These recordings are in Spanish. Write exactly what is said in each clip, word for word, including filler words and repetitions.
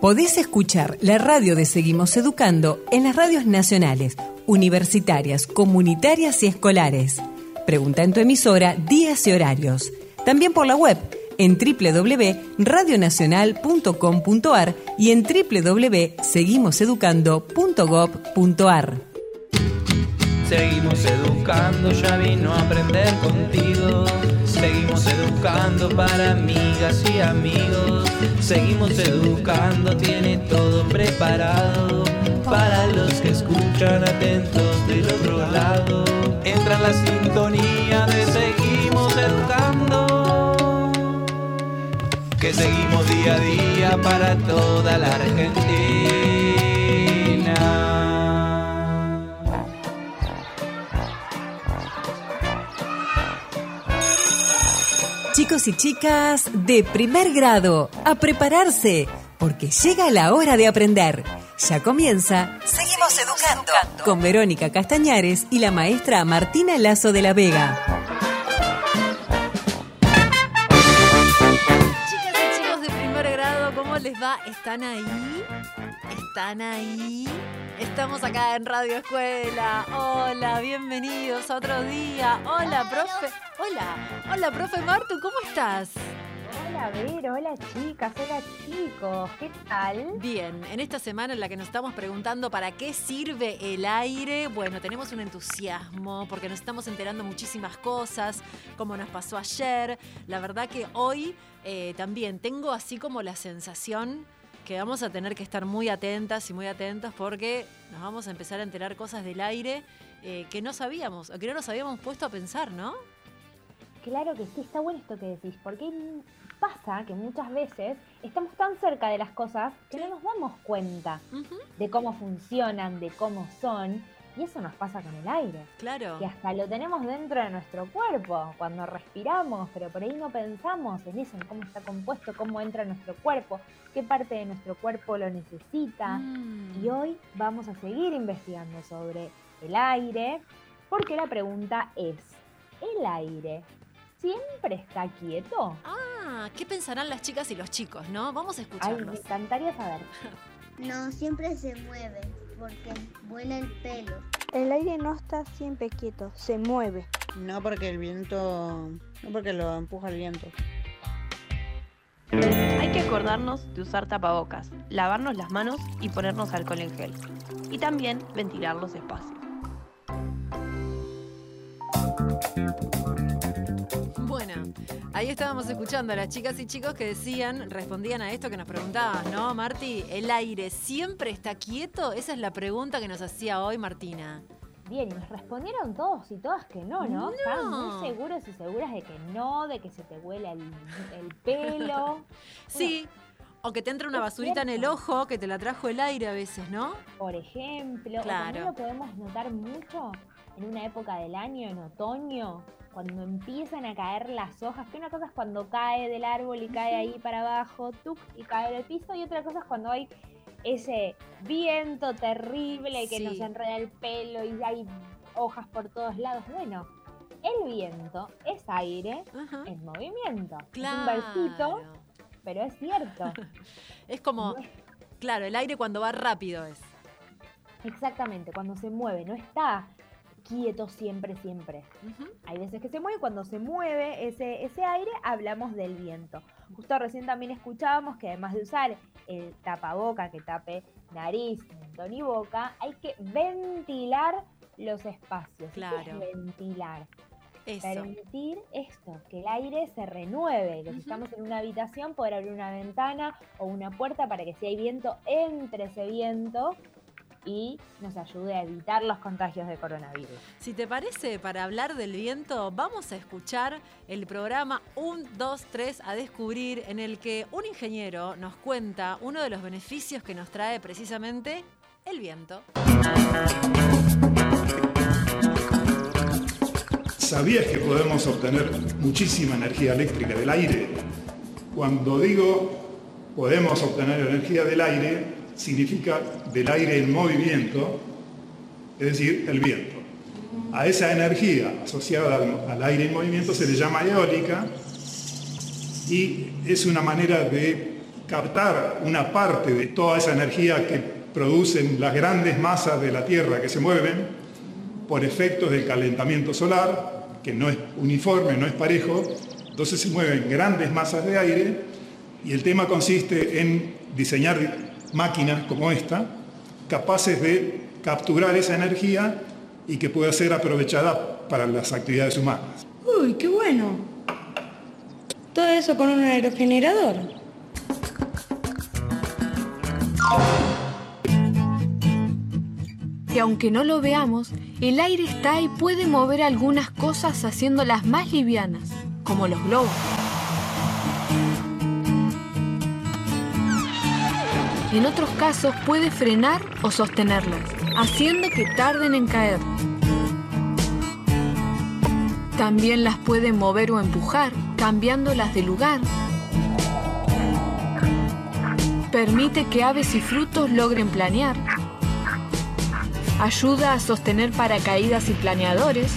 Podés escuchar la radio de Seguimos Educando en las radios nacionales, universitarias, comunitarias y escolares. Pregunta en tu emisora días y horarios. También por la web en doble u doble u doble u punto radio nacional punto com punto a r y en doble u doble u doble u punto seguimos educando punto gob punto a r. Seguimos educando, ya vino a aprender contigo. Seguimos educando para amigas y amigos. Seguimos educando, tiene todo preparado para los que escuchan atentos del otro lado. Entra en la sintonía de Seguimos Educando, que seguimos día a día para toda la Argentina. Chicos y chicas de primer grado, a prepararse, porque llega la hora de aprender. Ya comienza Seguimos Educando con Verónica Castañares y la maestra Martina Lazo de la Vega. Chicas y chicos de primer grado, ¿cómo les va? ¿Están ahí? ¿Están ahí? Estamos acá en Radio Escuela. Hola, bienvenidos a otro día. Hola, profe. Hola, hola, profe Martu, ¿cómo estás? Hola, Vero, hola chicas, hola chicos, ¿qué tal? Bien, en esta semana en la que nos estamos preguntando para qué sirve el aire, bueno, tenemos un entusiasmo porque nos estamos enterando muchísimas cosas, como nos pasó ayer. La verdad que hoy eh, también tengo así como la sensación que vamos a tener que estar muy atentas y muy atentos porque nos vamos a empezar a enterar cosas del aire eh, que no sabíamos, o que no nos habíamos puesto a pensar, ¿no? Claro que sí, está bueno esto que decís, porque pasa que muchas veces estamos tan cerca de las cosas que no nos damos cuenta uh-huh. de cómo funcionan, de cómo son, y eso nos pasa con el aire. Claro. Que hasta lo tenemos dentro de nuestro cuerpo, cuando respiramos, pero por ahí no pensamos en eso, en cómo está compuesto, cómo entra en nuestro cuerpo, qué parte de nuestro cuerpo lo necesita. Mm. Y hoy vamos a seguir investigando sobre el aire, porque la pregunta es, ¿el aire siempre está quieto? Ah, ¿qué pensarán las chicas y los chicos, no? Vamos a escucharlos. Ay, me encantaría saber. No, siempre se mueve, porque vuela el pelo. El aire no está siempre quieto, se mueve. No porque el viento, no porque lo empuja el viento. Hay que acordarnos de usar tapabocas, lavarnos las manos y ponernos alcohol en gel. Y también ventilar los espacios. Bueno, ahí estábamos escuchando a las chicas y chicos que decían, respondían a esto que nos preguntabas, ¿no, Marti? ¿El aire siempre está quieto? Esa es la pregunta que nos hacía hoy Martina. Bien, y nos respondieron todos y todas que no, ¿no? No. Estaban muy seguros y seguras de que no, de que se te huele el, el pelo. Sí, bueno, o que te entra una basurita en el ojo que te la trajo el aire a veces, ¿no? Por ejemplo, claro. O también lo podemos notar mucho en una época del año, en otoño, cuando empiezan a caer las hojas, que una cosa es cuando cae del árbol y cae ahí para abajo, tuc, y cae en el piso, y otra cosa es cuando hay ese viento terrible que sí. nos enreda el pelo y hay hojas por todos lados. Bueno, el viento es aire uh-huh. en movimiento. Claro. Es un versito, pero es cierto. Es como, no es... claro, el aire cuando va rápido es. Exactamente, cuando se mueve, no está quieto siempre, siempre. Uh-huh. Hay veces que se mueve, cuando se mueve ese, ese aire, hablamos del viento. Justo recién también escuchábamos que además de usar el tapaboca que tape nariz, mentón y boca, hay que ventilar los espacios. Claro. ¿Qué es ventilar? Eso. Permitir esto, que el aire se renueve, que uh-huh. si estamos en una habitación, poder abrir una ventana o una puerta para que si hay viento, entre ese viento y nos ayude a evitar los contagios de coronavirus. Si te parece, para hablar del viento, vamos a escuchar el programa un, dos, tres a descubrir, en el que un ingeniero nos cuenta uno de los beneficios que nos trae precisamente el viento. ¿Sabías que podemos obtener muchísima energía eléctrica del aire? Cuando digo podemos obtener energía del aire, significa del aire en movimiento, es decir, el viento. A esa energía asociada al, al aire en movimiento se le llama eólica y es una manera de captar una parte de toda esa energía que producen las grandes masas de la Tierra que se mueven por efectos del calentamiento solar, que no es uniforme, no es parejo, entonces se mueven grandes masas de aire y el tema consiste en diseñar máquinas como esta, capaces de capturar esa energía y que pueda ser aprovechada para las actividades humanas. Uy, qué bueno. Todo eso con un aerogenerador. Y aunque no lo veamos, el aire está y puede mover algunas cosas haciéndolas más livianas, como los globos. En otros casos puede frenar o sostenerlas, haciendo que tarden en caer. También las puede mover o empujar, cambiándolas de lugar. Permite que aves y frutos logren planear. Ayuda a sostener paracaídas y planeadores.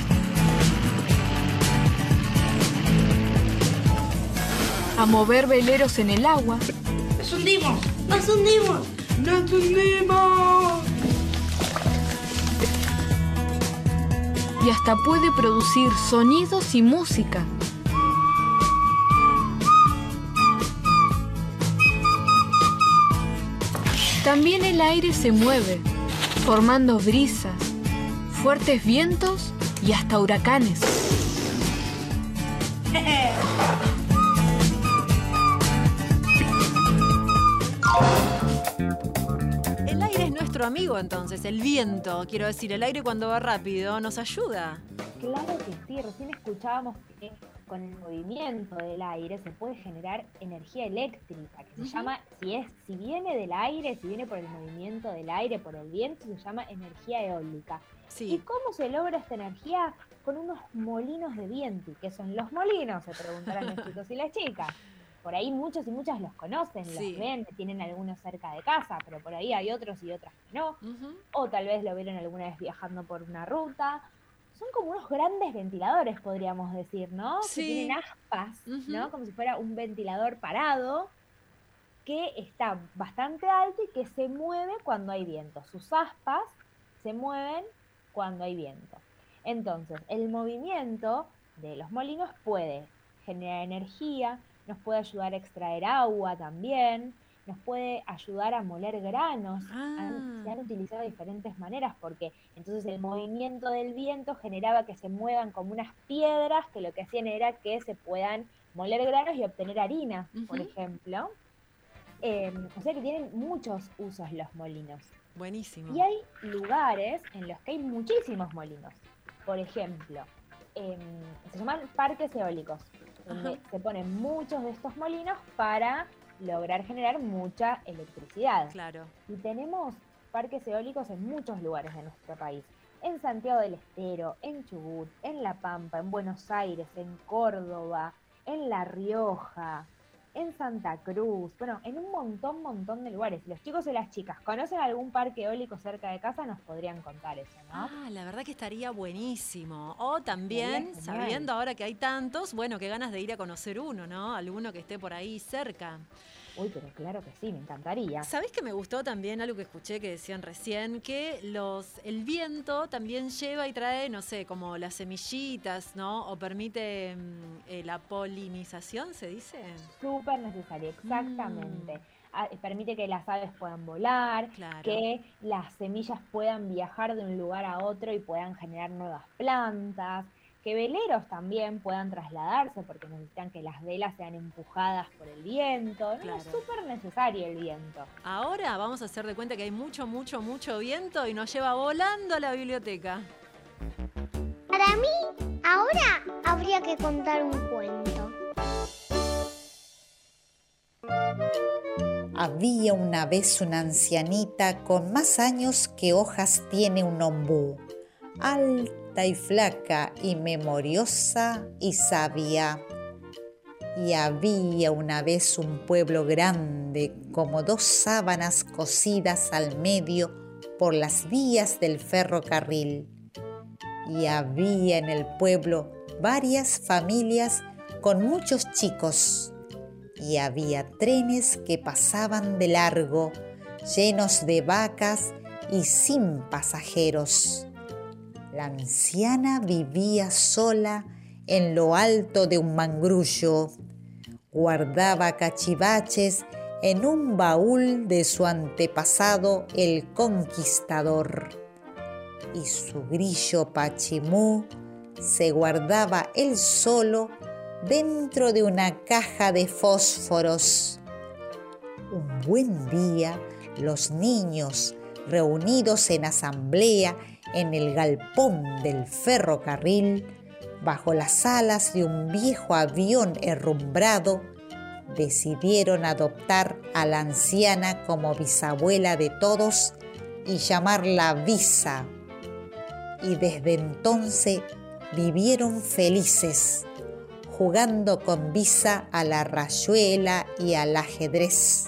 A mover veleros en el agua. ¡Nos hundimos! ¡Nos hundimos! ¡Nos hundimos! Y hasta puede producir sonidos y música. También el aire se mueve, formando brisas, fuertes vientos y hasta huracanes. El aire es nuestro amigo entonces, el viento, quiero decir, el aire cuando va rápido nos ayuda. Claro que sí, recién escuchábamos que con el movimiento del aire se puede generar energía eléctrica, que se uh-huh. llama, si es, si viene del aire, si viene por el movimiento del aire, por el viento, se llama energía eólica. Sí. ¿Y cómo se logra esta energía? Con unos molinos de viento. ¿Y qué son los molinos? Se preguntarán los chicos y las chicas. Por ahí muchos y muchas los conocen, sí. los ven, tienen algunos cerca de casa, pero por ahí hay otros y otras que no. Uh-huh. O tal vez lo vieron alguna vez viajando por una ruta. Son como unos grandes ventiladores, podríamos decir, ¿no? Sí. Que tienen aspas, uh-huh. ¿no? Como si fuera un ventilador parado, que está bastante alto y que se mueve cuando hay viento. Sus aspas se mueven cuando hay viento. Entonces, el movimiento de los molinos puede generar energía, nos puede ayudar a extraer agua también, nos puede ayudar a moler granos. Ah. Han, se han utilizado de diferentes maneras porque entonces el movimiento del viento generaba que se muevan como unas piedras que lo que hacían era que se puedan moler granos y obtener harina, uh-huh. por ejemplo. Eh, o sea que tienen muchos usos los molinos. Buenísimo. Y hay lugares en los que hay muchísimos molinos. Por ejemplo, eh, se llaman parques eólicos, donde uh-huh. se ponen muchos de estos molinos para lograr generar mucha electricidad. Claro. Y tenemos parques eólicos en muchos lugares de nuestro país. En Santiago del Estero, en Chubut, en La Pampa, en Buenos Aires, en Córdoba, en La Rioja, en Santa Cruz, bueno, en un montón, montón de lugares. Si los chicos y las chicas conocen algún parque eólico cerca de casa, nos podrían contar eso, ¿no? Ah, la verdad que estaría buenísimo. O también, sabiendo ahora que hay tantos, bueno, qué ganas de ir a conocer uno, ¿no? Alguno que esté por ahí cerca. Uy, pero claro que sí, me encantaría. ¿Sabés que me gustó también algo que escuché que decían recién? Que los el viento también lleva y trae, no sé, como las semillitas, ¿no? O permite eh, la polinización, ¿se dice? Súper necesario, exactamente. Mm. Permite que las aves puedan volar, claro. que las semillas puedan viajar de un lugar a otro y puedan generar nuevas plantas. Que veleros también puedan trasladarse porque necesitan que las velas sean empujadas por el viento. ¿No? Claro. Es súper necesario el viento. Ahora vamos a hacer de cuenta que hay mucho, mucho, mucho viento y nos lleva volando a la biblioteca. Para mí, ahora habría que contar un cuento. Había una vez una ancianita con más años que hojas tiene un ombú, alta y flaca y memoriosa y sabia. Y había una vez un pueblo grande como dos sábanas cosidas al medio por las vías del ferrocarril. Y había en el pueblo varias familias con muchos chicos. y había trenes que pasaban de largo, llenos de vacas y sin pasajeros. La anciana vivía sola en lo alto de un mangrullo. Guardaba cachivaches en un baúl de su antepasado el conquistador. Y su grillo Pachimú se guardaba él solo dentro de una caja de fósforos. Un buen día, los niños, reunidos en asamblea en el galpón del ferrocarril, bajo las alas de un viejo avión herrumbrado, decidieron adoptar a la anciana como bisabuela de todos y llamarla Visa. Y desde entonces vivieron felices, jugando con Visa a la rayuela y al ajedrez.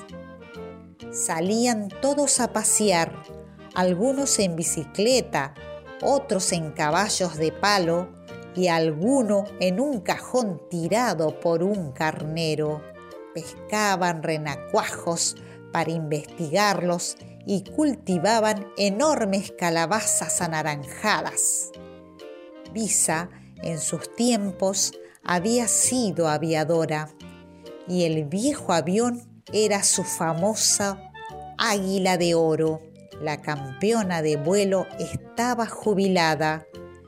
Salían todos a pasear, algunos en bicicleta, otros en caballos de palo y alguno en un cajón tirado por un carnero. Pescaban renacuajos para investigarlos y cultivaban enormes calabazas anaranjadas. Visa, en sus tiempos, había sido aviadora y el viejo avión era su famosa Águila de Oro. La campeona de vuelo estaba jubilada.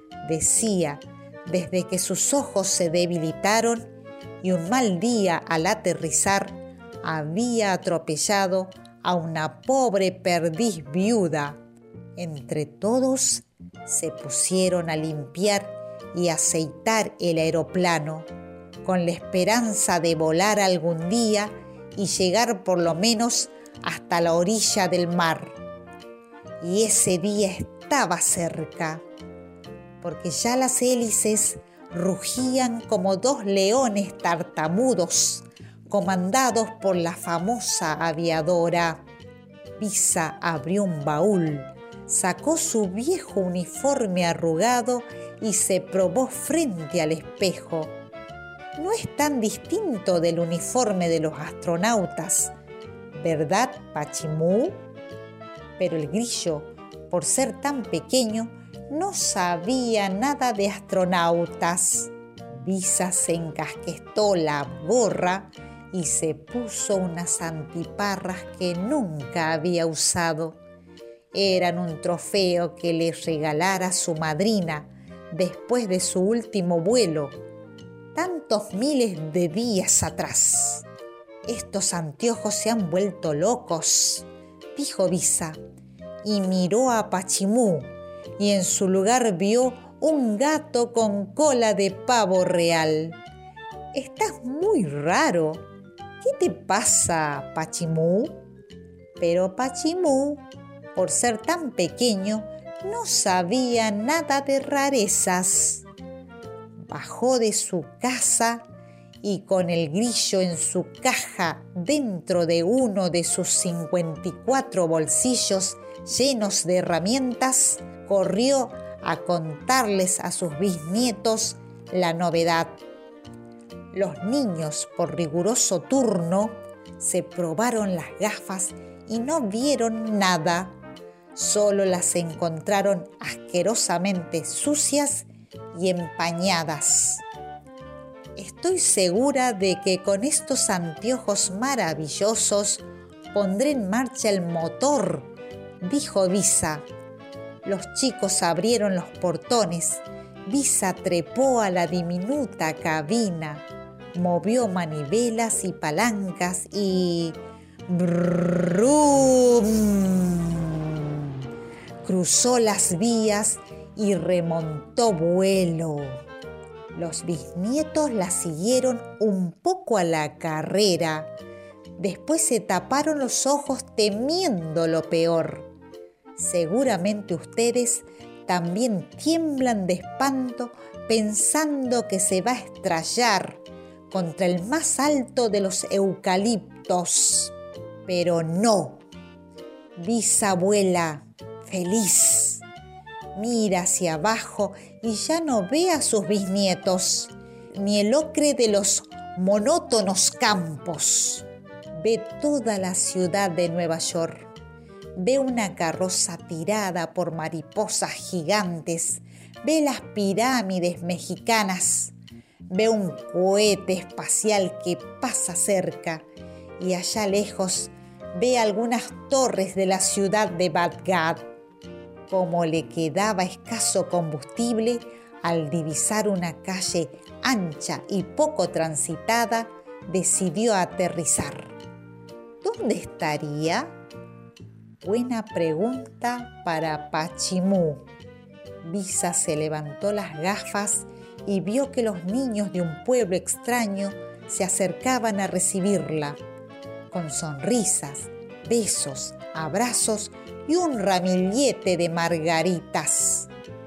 Decía, desde que sus ojos se debilitaron y un mal día al aterrizar había atropellado a una pobre perdiz viuda. Entre todos se pusieron a limpiar y aceitar el aeroplano, con la esperanza de volar algún día y llegar por lo menos hasta la orilla del mar. Y ese día estaba cerca, porque ya las hélices rugían como dos leones tartamudos, comandados por la famosa aviadora. Visa abrió un baúl, sacó su viejo uniforme arrugado y se probó frente al espejo. No es tan distinto del uniforme de los astronautas, ¿verdad, Pachimú? Pero el grillo, por ser tan pequeño, no sabía nada de astronautas. Visa se encasquetó la gorra y se puso unas antiparras que nunca había usado. Eran un trofeo que le regalara su madrina después de su último vuelo, tantos miles de días atrás. Estos anteojos se han vuelto locos, dijo Visa, y miró a Pachimú, y en su lugar vio un gato con cola de pavo real. Estás muy raro. ¿Qué te pasa, Pachimú? Pero Pachimú, por ser tan pequeño, no sabía nada de rarezas. Bajó de su casa y con el grillo en su caja dentro de uno de sus cincuenta y cuatro bolsillos llenos de herramientas, corrió a contarles a sus bisnietos la novedad. Los niños, por riguroso turno, se probaron las gafas y no vieron nada. Solo las encontraron asquerosamente sucias y empañadas. Estoy segura de que con estos anteojos maravillosos pondré en marcha el motor, dijo Visa. Los chicos abrieron los portones. Visa trepó a la diminuta cabina, movió manivelas y palancas y... ¡brum! Cruzó las vías y remontó vuelo. Los bisnietos la siguieron un poco a la carrera. Después se taparon los ojos temiendo lo peor. Seguramente ustedes también tiemblan de espanto pensando que se va a estrellar contra el más alto de los eucaliptos. Pero no. Visa vuela feliz. Mira hacia abajo y ya no ve a sus bisnietos, ni el ocre de los monótonos campos. Ve toda la ciudad de Nueva York. Ve una carroza tirada por mariposas gigantes. Ve las pirámides mexicanas. Ve un cohete espacial que pasa cerca. Y allá lejos ve algunas torres de la ciudad de Bagdad. Como le quedaba escaso combustible, al divisar una calle ancha y poco transitada, decidió aterrizar. ¿Dónde estaría? Buena pregunta para Pachimú. Visa se levantó las gafas y vio que los niños de un pueblo extraño se acercaban a recibirla, con sonrisas, besos, abrazos y un ramillete de margaritas.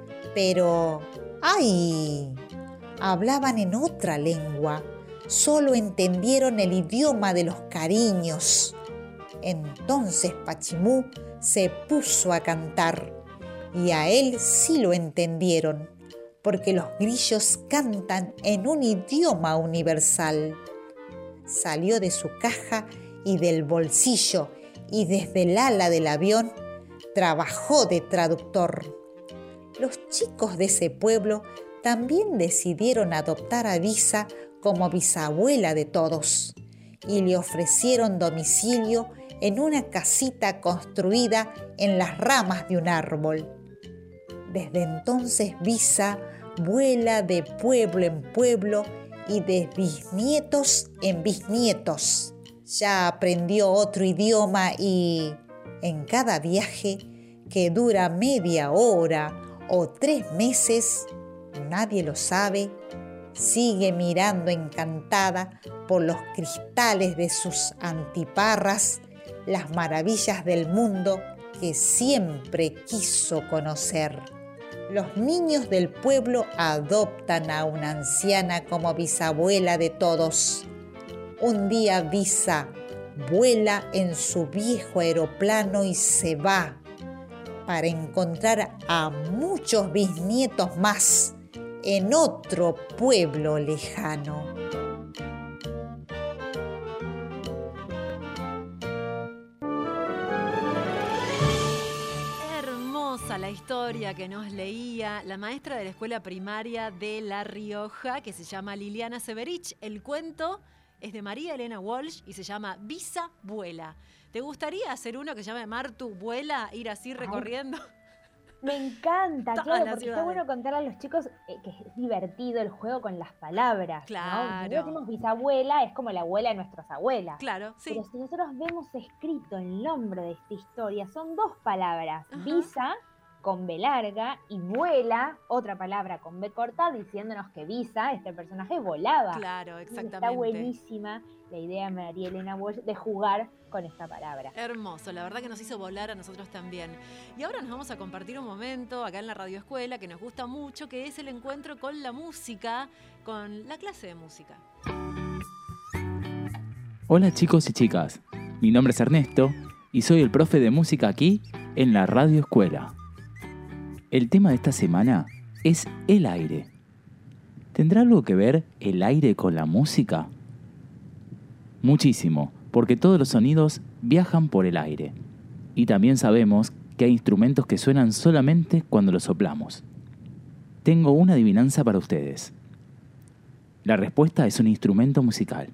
Pero, ¡ay! Hablaban en otra lengua. Solo entendieron el idioma de los cariños. Entonces Pachimú se puso a cantar, y a él sí lo entendieron, porque los grillos cantan en un idioma universal. Salió de su caja y del bolsillo, y desde el ala del avión trabajó de traductor. Los chicos de ese pueblo también decidieron adoptar a Visa como bisabuela de todos, y le ofrecieron domicilio en una casita construida en las ramas de un árbol. Desde entonces Visa vuela de pueblo en pueblo y de bisnietos en bisnietos. Ya aprendió otro idioma y, en cada viaje, que dura media hora o tres meses, nadie lo sabe, sigue mirando encantada por los cristales de sus antiparras las maravillas del mundo que siempre quiso conocer. Los niños del pueblo adoptan a una anciana como bisabuela de todos. Un día Visa vuela en su viejo aeroplano y se va para encontrar a muchos bisnietos más en otro pueblo lejano. La historia que nos leía la maestra de la escuela primaria de La Rioja, que se llama Liliana Severich. El cuento es de María Elena Walsh y se llama Visa Vuela. ¿Te gustaría hacer uno que se llame Martu Vuela, ir así recorriendo? Me encanta, Todas claro, las porque ciudades. está bueno contar a los chicos eh, que es divertido el juego con las palabras. Claro. ¿no? Si nosotros decimos bisabuela, es como la abuela de nuestras abuelas. Claro, sí. Pero si nosotros vemos escrito el nombre de esta historia, son dos palabras. Ajá. Visa, con B larga, y vuela, otra palabra con B corta, diciéndonos que Visa, este personaje, volaba. Claro, exactamente. Está buenísima la idea de María Elena Walsh de jugar con esta palabra. Hermoso, la verdad que nos hizo volar a nosotros también. Y ahora nos vamos a compartir un momento acá en la Radio Escuela que nos gusta mucho, que es el encuentro con la música, con la clase de música. Hola chicos y chicas, mi nombre es Ernesto y soy el profe de música aquí en la Radio Escuela. El tema de esta semana es el aire. ¿Tendrá algo que ver el aire con la música? Muchísimo, porque todos los sonidos viajan por el aire. Y también sabemos que hay instrumentos que suenan solamente cuando los soplamos. Tengo una adivinanza para ustedes. La respuesta es un instrumento musical.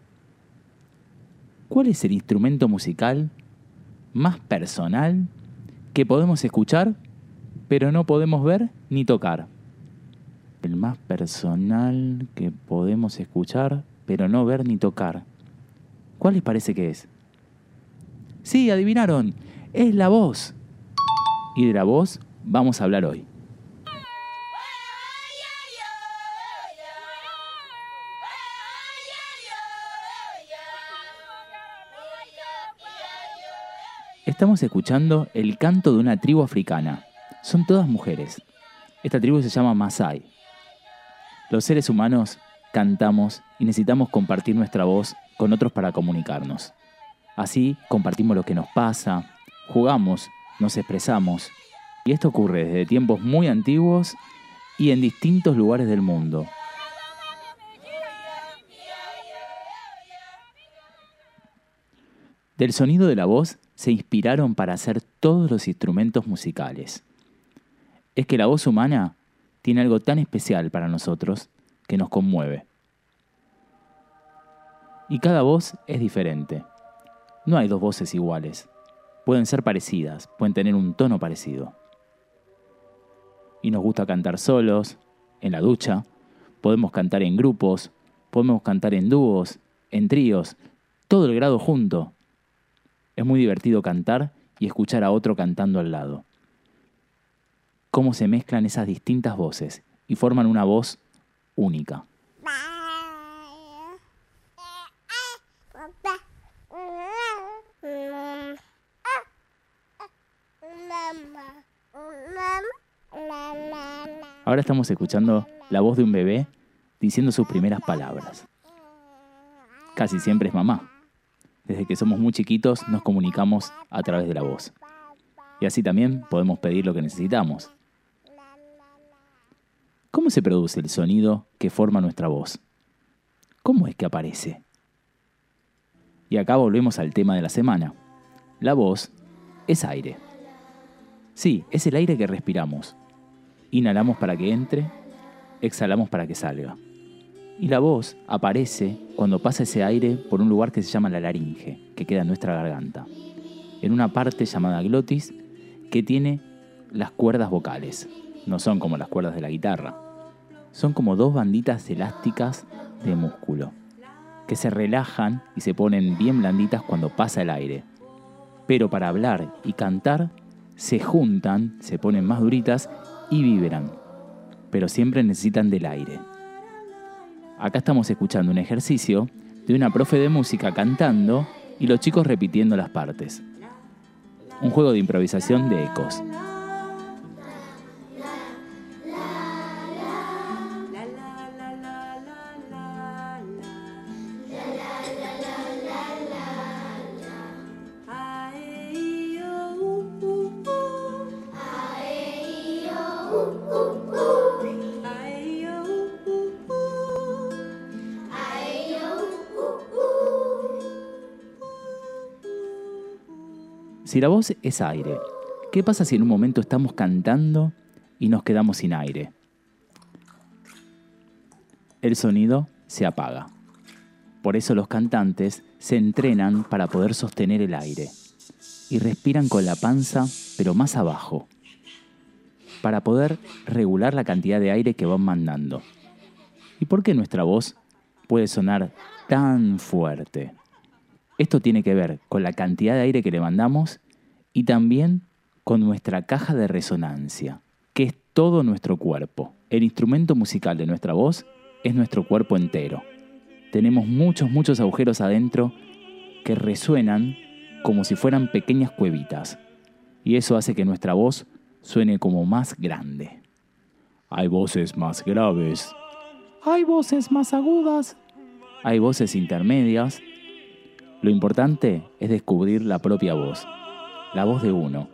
¿Cuál es el instrumento musical más personal que podemos escuchar, pero no podemos ver ni tocar? El más personal que podemos escuchar, pero no ver ni tocar. ¿Cuál les parece que es? Sí, adivinaron. Es la voz. Y de la voz vamos a hablar hoy. Estamos escuchando el canto de una tribu africana. Son todas mujeres. Esta tribu se llama Masái. Los seres humanos cantamos y necesitamos compartir nuestra voz con otros para comunicarnos. Así compartimos lo que nos pasa, jugamos, nos expresamos. Y esto ocurre desde tiempos muy antiguos y en distintos lugares del mundo. Del sonido de la voz se inspiraron para hacer todos los instrumentos musicales. Es que la voz humana tiene algo tan especial para nosotros que nos conmueve. Y cada voz es diferente. No hay dos voces iguales. Pueden ser parecidas, pueden tener un tono parecido. Y nos gusta cantar solos, en la ducha, podemos cantar en grupos, podemos cantar en dúos, en tríos, todo el grado junto. Es muy divertido cantar y escuchar a otro cantando al lado. Cómo se mezclan esas distintas voces y forman una voz única. Ahora estamos escuchando la voz de un bebé diciendo sus primeras palabras. Casi siempre es mamá. Desde que somos muy chiquitos nos comunicamos a través de la voz. Y así también podemos pedir lo que necesitamos. ¿Cómo se produce el sonido que forma nuestra voz? ¿Cómo es que aparece? Y acá volvemos al tema de la semana. La voz es aire. Sí, es el aire que respiramos. Inhalamos para que entre, exhalamos para que salga. Y la voz aparece cuando pasa ese aire por un lugar que se llama la laringe, que queda en nuestra garganta, en una parte llamada glotis, que tiene las cuerdas vocales. No son como las cuerdas de la guitarra. Son como dos banditas elásticas de músculo, que se relajan y se ponen bien blanditas cuando pasa el aire. Pero para hablar y cantar, se juntan, se ponen más duritas y vibran. Pero siempre necesitan del aire. Acá estamos escuchando un ejercicio de una profe de música cantando y los chicos repitiendo las partes. Un juego de improvisación de ecos. Si la voz es aire, ¿qué pasa si en un momento estamos cantando y nos quedamos sin aire? El sonido se apaga. Por eso los cantantes se entrenan para poder sostener el aire y respiran con la panza, pero más abajo, para poder regular la cantidad de aire que van mandando. ¿Y por qué nuestra voz puede sonar tan fuerte? Esto tiene que ver con la cantidad de aire que le mandamos y también con nuestra caja de resonancia, que es todo nuestro cuerpo. El instrumento musical de nuestra voz es nuestro cuerpo entero. Tenemos muchos, muchos agujeros adentro que resuenan como si fueran pequeñas cuevitas. Y eso hace que nuestra voz suene como más grande. Hay voces más graves. Hay voces más agudas. Hay voces intermedias. Lo importante es descubrir la propia voz, la voz de uno.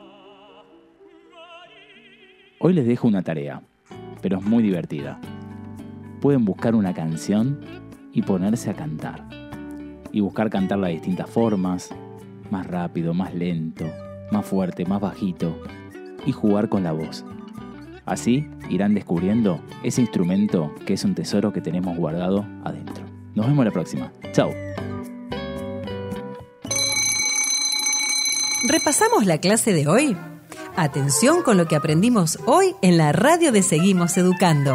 Hoy les dejo una tarea, pero es muy divertida. Pueden buscar una canción y ponerse a cantar. Y buscar cantarla de distintas formas, más rápido, más lento, más fuerte, más bajito, y jugar con la voz. Así irán descubriendo ese instrumento que es un tesoro que tenemos guardado adentro. Nos vemos la próxima. Chao. ¿Repasamos la clase de hoy? Atención con lo que aprendimos hoy en la radio de Seguimos Educando.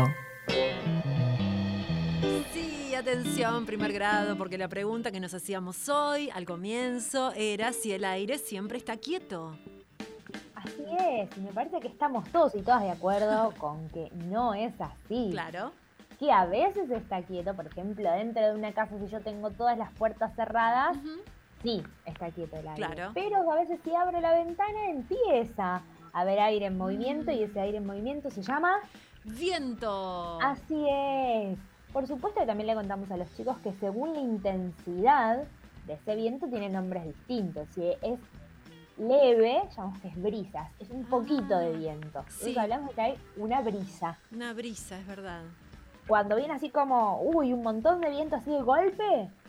Sí, atención, primer grado, porque la pregunta que nos hacíamos hoy al comienzo era si el aire siempre está quieto. Así es, y me parece que estamos todos y todas de acuerdo con que no es así. Claro. Que a veces está quieto, por ejemplo, dentro de una casa, si yo tengo todas las puertas cerradas, uh-huh. sí, está quieto el aire. Claro. Pero a veces si abro la ventana empieza a haber aire en movimiento, y ese aire en movimiento se llama viento. Así es. Por supuesto que también le contamos a los chicos que según la intensidad de ese viento tiene nombres distintos. Si es leve, llamamos que es brisas, es un poquito ah, de viento. Sí. Entonces hablamos de que hay una brisa. Una brisa, es verdad. Cuando viene así como, uy, un montón de viento así de golpe,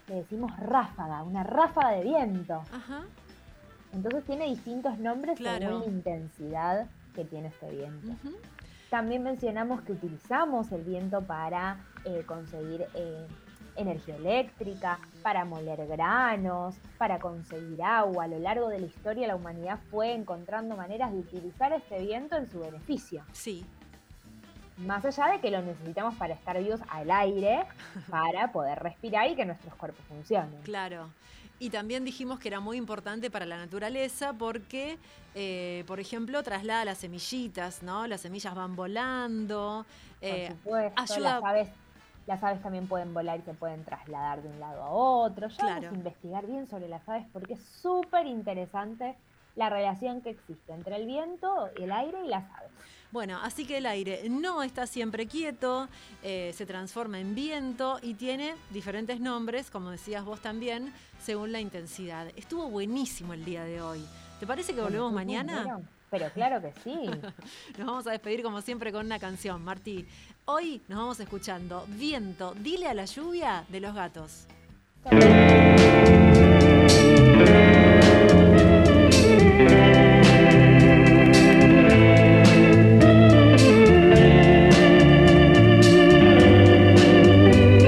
le decimos ráfaga, una ráfaga de viento. Ajá. Entonces tiene distintos nombres Claro. según la intensidad que tiene este viento. Ujú. También mencionamos que utilizamos el viento para eh, conseguir eh, energía eléctrica, para moler granos, para conseguir agua. A lo largo de la historia la humanidad fue encontrando maneras de utilizar este viento en su beneficio. Sí. Más allá de que lo necesitamos para estar vivos al aire, para poder respirar y que nuestros cuerpos funcionen. Claro. Y también dijimos que era muy importante para la naturaleza porque, eh, por ejemplo, traslada las semillitas, ¿no? Las semillas van volando. eh, Por supuesto, ayuda- las aves, las aves también pueden volar y se pueden trasladar de un lado a otro. Ya Claro. vamos a investigar bien sobre las aves porque es súper interesante la relación que existe entre el viento, el aire y las aves. Bueno, así que el aire no está siempre quieto, eh, se transforma en viento y tiene diferentes nombres, como decías vos también, según la intensidad. Estuvo buenísimo el día de hoy. ¿Te parece que volvemos Bueno, mañana? bueno, pero claro que sí. Nos vamos a despedir como siempre con una canción, Martí. Hoy nos vamos escuchando Viento, dile a la lluvia de Los Gatos.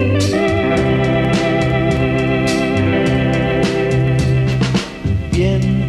Viento,